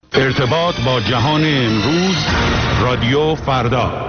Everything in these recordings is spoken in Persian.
ارتباط با جهان امروز، رادیو فردا.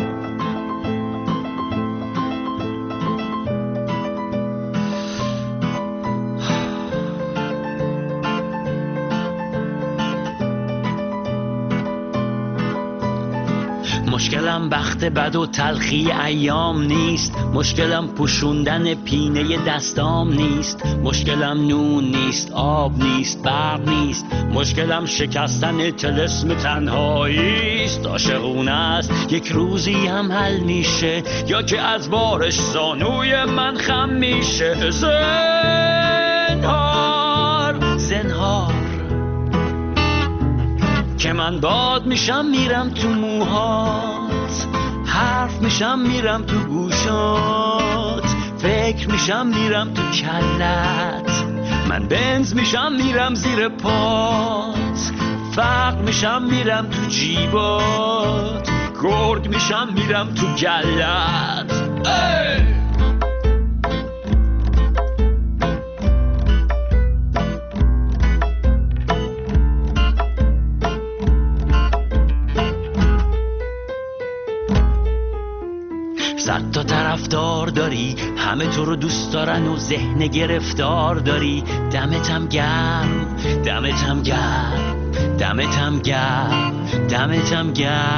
مشکلم بخت بد و تلخی ایام نیست، مشکلم پوشوندن پینه دستام نیست، مشکلم نون نیست، آب نیست، برق نیست، مشکلم شکستن طلسم تنهاییست. عاشقونه است یک روزی هم حل میشه، یا که از بارش زانوی من خم میشه. زنهار زنهار که من باد میشم میرم تو موهات، حرف میشم میرم تو گوشات، فکر میشم میرم تو کلت، من بنز میشم میرم زیر پات، فقر میشم میرم تو جیبات، گرگ میشم میرم تو گلت. صد تا طرفدار داری، همه تو رو دوست دارن و ذهن گرفتار داری. دمتم گرم، دمتم گرم، دمتم گرم، دمتم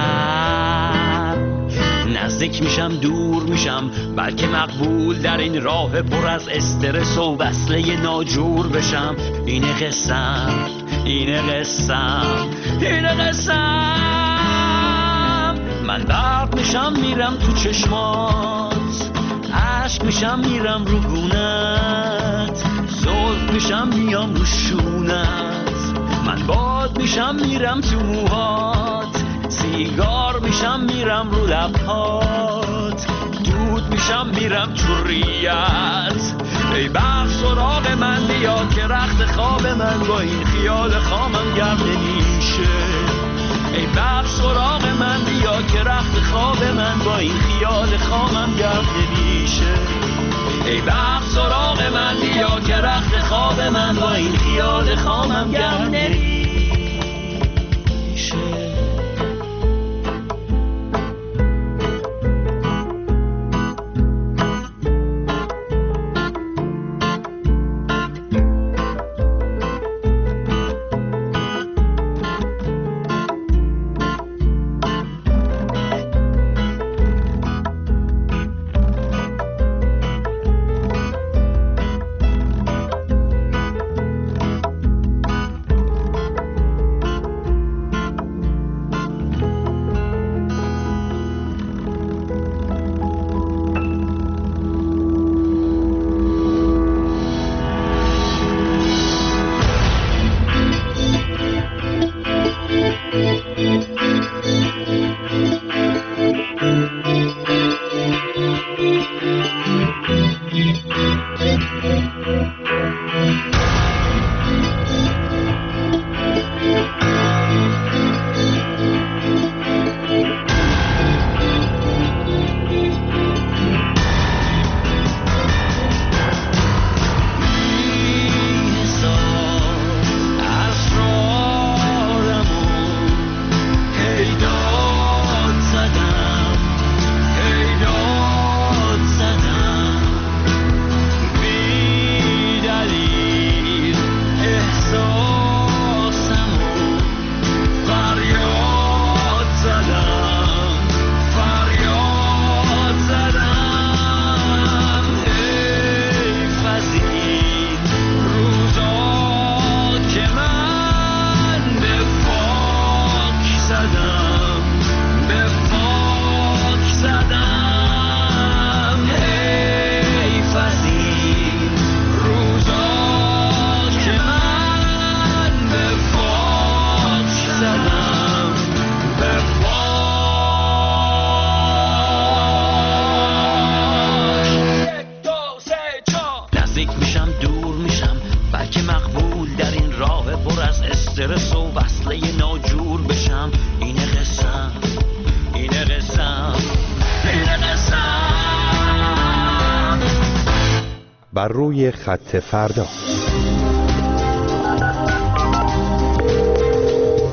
گرم. نزدیک میشم دور میشم، بلکه مقبول در این راه پر از استرس و وصله ناجور بشم. اینه قسم، اینه قسم، اینه قسم. من برق میشم میرم تو چشمات، عشق میشم میرم رو گونت، زلف میشم میام رو شونت، من باد میشم میرم تو موهات، سیگار میشم میرم رو لبهات، دود میشم میرم تو ریت. ای بخت سراغ من بیا که رخت خواب من با این خیال خامم گرم نمیشه. ای بخت سراغ من بیا که رخت خواب من با این خیال خامم گرم نمیشه. ای بخت سراغ من بیا که رخت خواب من با این خیال خامم گرم نمیشه. بر روی خط فردا.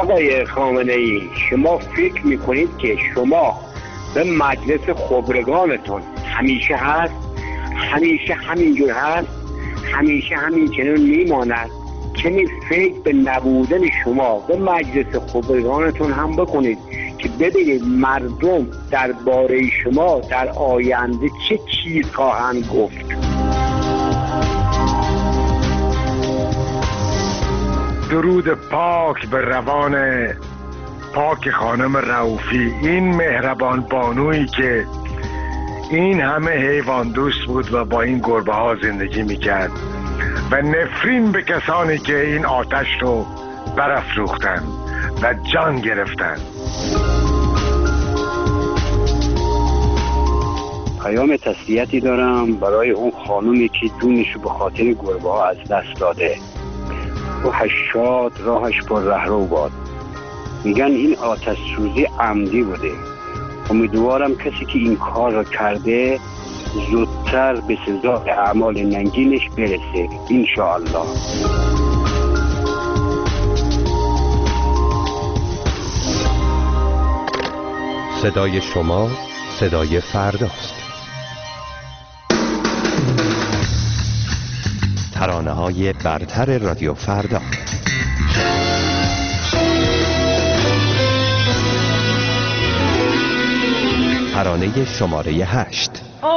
آقای خامنه‌ای شما فکر میکنید که شما به مجلس خبرگانتون همیشه هست، همیشه همینجور هست، همیشه همینچنین میماند؟ چنین فکر به نبودن شما به مجلس خبرگانتون هم بکنید که ببینید مردم درباره شما در آینده چه چیز خواهند گفت. درود پاک به روان پاک خانم رؤوفی، این مهربان بانویی که این همه حیوان دوست بود و با این گربه ها زندگی میکرد و نفرین به کسانی که این آتش رو برافروختن و جان گرفتن. پیام تسلیتی دارم برای اون خانومی که جونش رو به خاطر گربه ها از دست داده. روحش شاد، راهش پر رهرو باد. میگن این آتش سوزی عمدی بوده. امیدوارم کسی که این کار رو کرده زودتر به سزای اعمال ننگینش برسه انشاءالله. صدای شما صدای فرداست. ترانه‌های برتر رادیو فردا. ترانه شماره 8.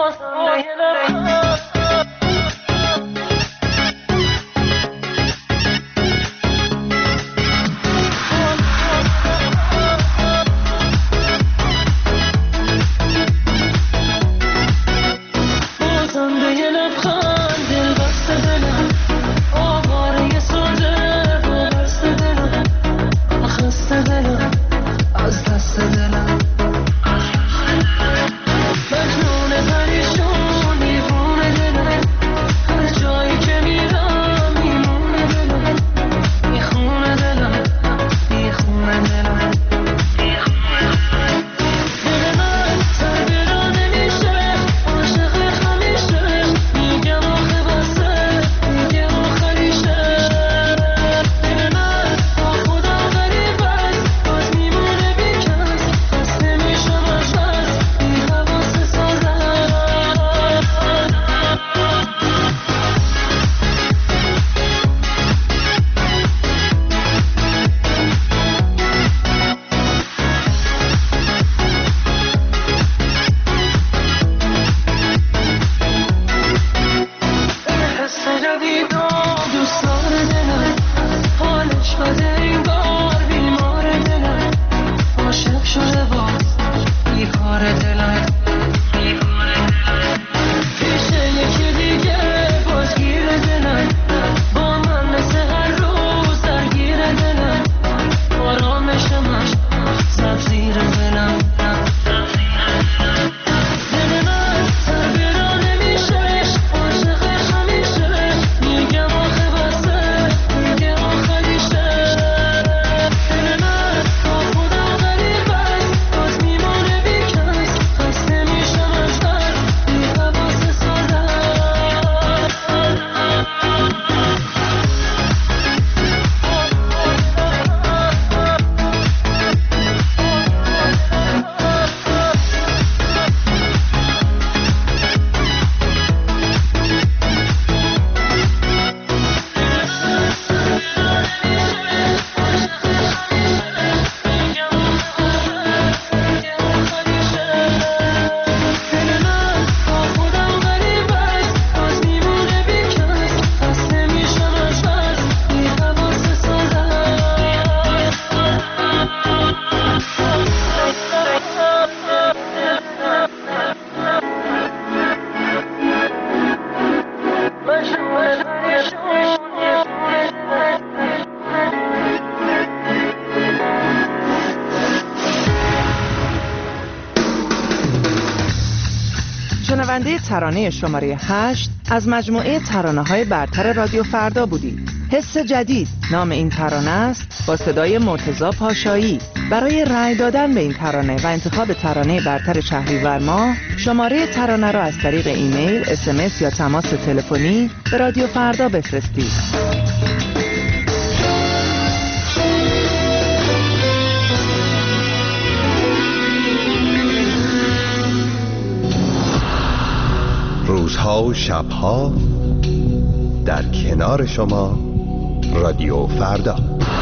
شنونده ترانه شماره 8 از مجموعه ترانه‌های برتر رادیو فردا بودید. حس جدید نام این ترانه است، با صدای مرتضی پاشایی. برای رأی دادن به این ترانه و انتخاب ترانه برتر شهریور ماه، شماره ترانه را از طریق ایمیل، SMS یا تماس تلفنی به رادیو فردا بفرستید. روزها و شبها در کنار شما رادیو فردا.